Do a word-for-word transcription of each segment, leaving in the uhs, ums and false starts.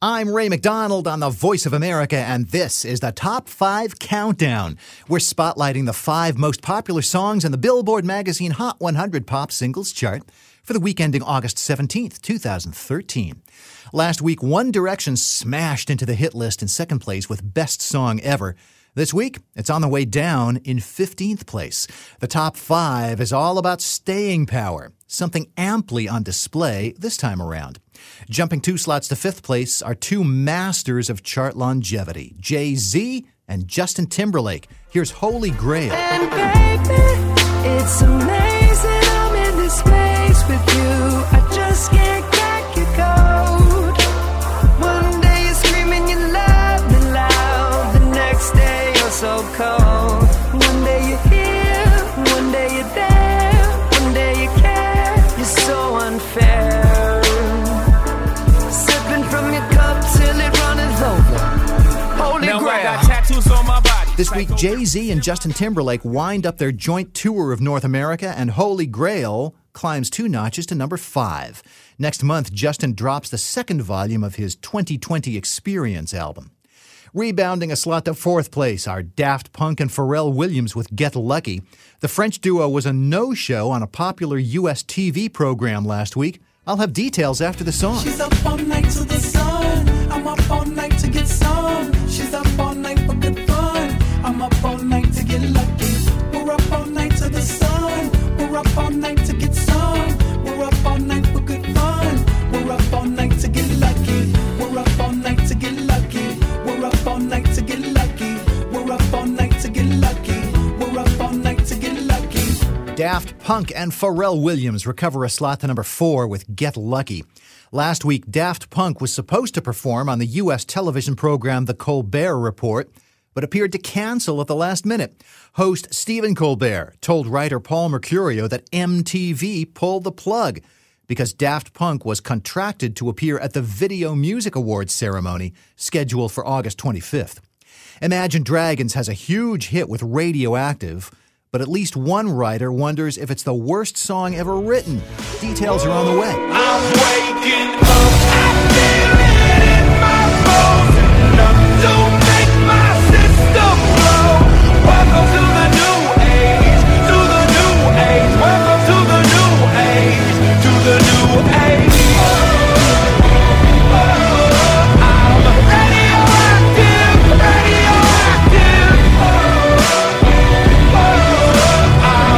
I'm Ray McDonald on the Voice of America, and this is the Top five Countdown. We're spotlighting the five most popular songs in the Billboard Magazine Hot one hundred Pop Singles chart for the week ending August seventeenth, twenty thirteen. Last week, One Direction smashed into the hit list in second place with Best Song Ever. This week, it's on the way down in fifteenth place. The top five is all about staying power, something amply on display this time around. Jumping two slots to fifth place are two masters of chart longevity, Jay-Z and Justin Timberlake. Here's Holy Grail. And baby, it's amazing I'm in this space with you. I just can't crack your code. One day you're screaming you love me loud, the next day you're so cold. One day you're here, one day you're there, one day you care. You're so unfair. Sipping from your cup till it runneth over. Holy Now Grail. I got tattoos on my body. This week, Jay-Z and Justin Timberlake wind up their joint tour of North America, and Holy Grail climbs two notches to number five. Next month, Justin drops the second volume of his twenty twenty Experience album. Rebounding a slot to fourth place are Daft Punk and Pharrell Williams with Get Lucky. The French duo was a no-show on a popular U S T V program last week. I'll have details after the song. She's up all night to the sun. I'm up all night to get some. She's up all night for good fun. I'm up all night to get lucky. We're up all night to the sun. We're up all night to get some. We're up all night for good fun. We're up all night to get lucky. We're up all night to get lucky. We're up all night to get lucky. We're up all night to get lucky. We're up all night to get lucky. Daft Punk and Pharrell Williams recover a slot to number four with Get Lucky. Last week, Daft Punk was supposed to perform on the U S television program The Colbert Report, but appeared to cancel at the last minute. Host Stephen Colbert told writer Paul Mercurio that M T V pulled the plug because Daft Punk was contracted to appear at the Video Music Awards ceremony scheduled for August twenty-fifth. Imagine Dragons has a huge hit with Radioactive, but at least one writer wonders if it's the worst song ever written. Details are on the way. I'm waking up, I feel it in my bones. Enough to make my system blow. Welcome to the new age, to the new age. Welcome to the new age, to the new age. I'm radioactive, radioactive. I'm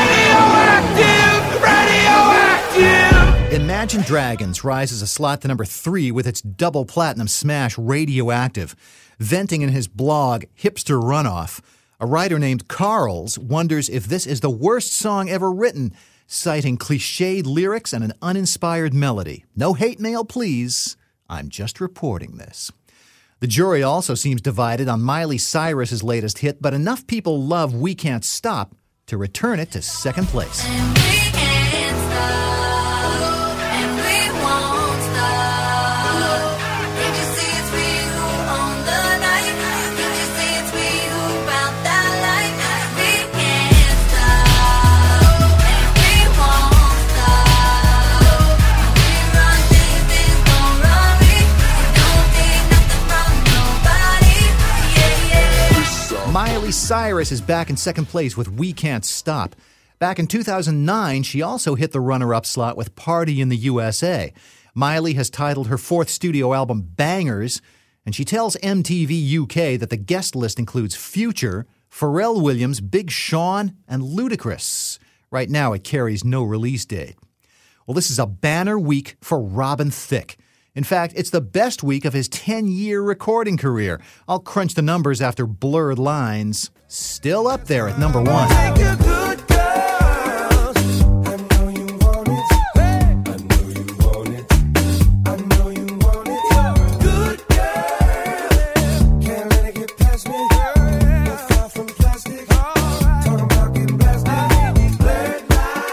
radioactive, radioactive. Imagine Dragons rises a slot to number three with its double platinum smash Radioactive. Venting in his blog, Hipster Runoff, a writer named Carls wonders if this is the worst song ever written, citing cliched lyrics and an uninspired melody. No hate mail, please. I'm just reporting this. The jury also seems divided on Miley Cyrus's latest hit, but enough people love We Can't Stop to return it to second place. And we can't stop, and we won't stop. Can't you see it's we who own the night? Can't you see it's we who found that light? We can't stop, and we won't stop. We run things, things don't run me. Don't take nothing from nobody. Yeah, yeah. Miley Cyrus is back in second place with We Can't Stop. Back in two thousand nine, she also hit the runner-up slot with Party in the U S A. Miley has titled her fourth studio album Bangers, and she tells M T V U K that the guest list includes Future, Pharrell Williams, Big Sean, and Ludacris. Right now, it carries no release date. Well, this is a banner week for Robin Thicke. In fact, it's the best week of his ten-year recording career. I'll crunch the numbers after Blurred Lines. Still up there at number one. Take your good girls. I know you want it. I know you want it. I know you want it. Good girl. Can't let it get past me. We're far from plastic. Talking about getting blasted. Blurred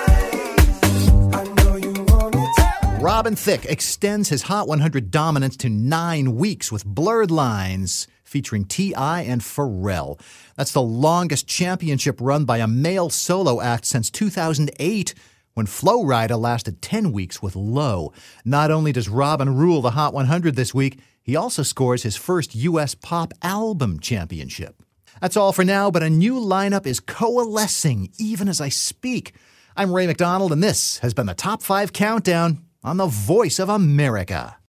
lines. I know you want it. Robin Thicke extends his Hot one hundred dominance to nine weeks with Blurred Lines, featuring T I and Pharrell. That's the longest championship run by a male solo act since two thousand eight, when Flo Rida lasted ten weeks with Low. Not only does Robin rule the Hot one hundred this week, he also scores his first U S pop album championship. That's all for now, but a new lineup is coalescing even as I speak. I'm Ray McDonald, and this has been the Top five Countdown on the Voice of America.